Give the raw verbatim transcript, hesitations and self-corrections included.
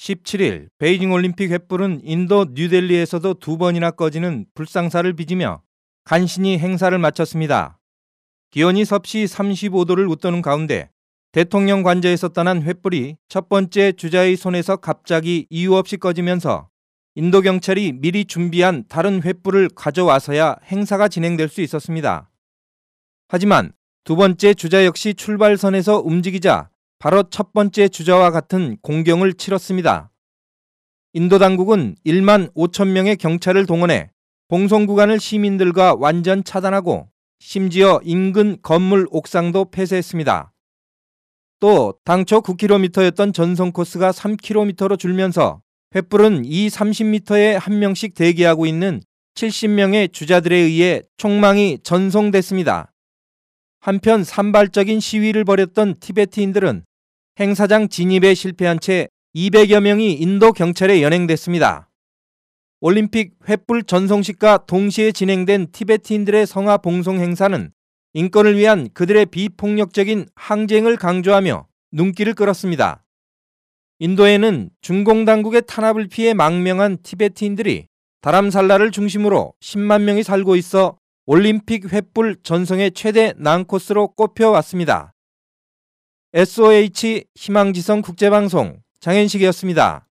십칠 일 베이징 올림픽 횃불은 인도 뉴델리에서도 두 번이나 꺼지는 불상사를 빚으며 간신히 행사를 마쳤습니다. 기온이 섭씨 삼십오 도를 웃도는 가운데 대통령 관저에서 떠난 횃불이 첫 번째 주자의 손에서 갑자기 이유 없이 꺼지면서 인도 경찰이 미리 준비한 다른 횃불을 가져와서야 행사가 진행될 수 있었습니다. 하지만 두 번째 주자 역시 출발선에서 움직이자 바로 첫 번째 주자와 같은 공경을 치렀습니다. 인도 당국은 일만 오천 명의 경찰을 동원해 봉송 구간을 시민들과 완전 차단하고 심지어 인근 건물 옥상도 폐쇄했습니다. 또 당초 구 킬로미터였던 전송 코스가 삼 킬로미터로 줄면서 횃불은 이 삼십 미터에 한 명씩 대기하고 있는 칠십 명의 주자들에 의해 총망이 전송됐습니다. 한편 산발적인 시위를 벌였던 티베트인들은 행사장 진입에 실패한 채 이백여 명이 인도 경찰에 연행됐습니다. 올림픽 횃불 전송식과 동시에 진행된 티베트인들의 성화 봉송 행사는 인권을 위한 그들의 비폭력적인 항쟁을 강조하며 눈길을 끌었습니다. 인도에는 중공 당국의 탄압을 피해 망명한 티베트인들이 다람살라를 중심으로 십만 명이 살고 있어 올림픽 횃불 전송의 최대 난코스로 꼽혀왔습니다. 에스오에이치 희망지성 국제방송 장현식이었습니다.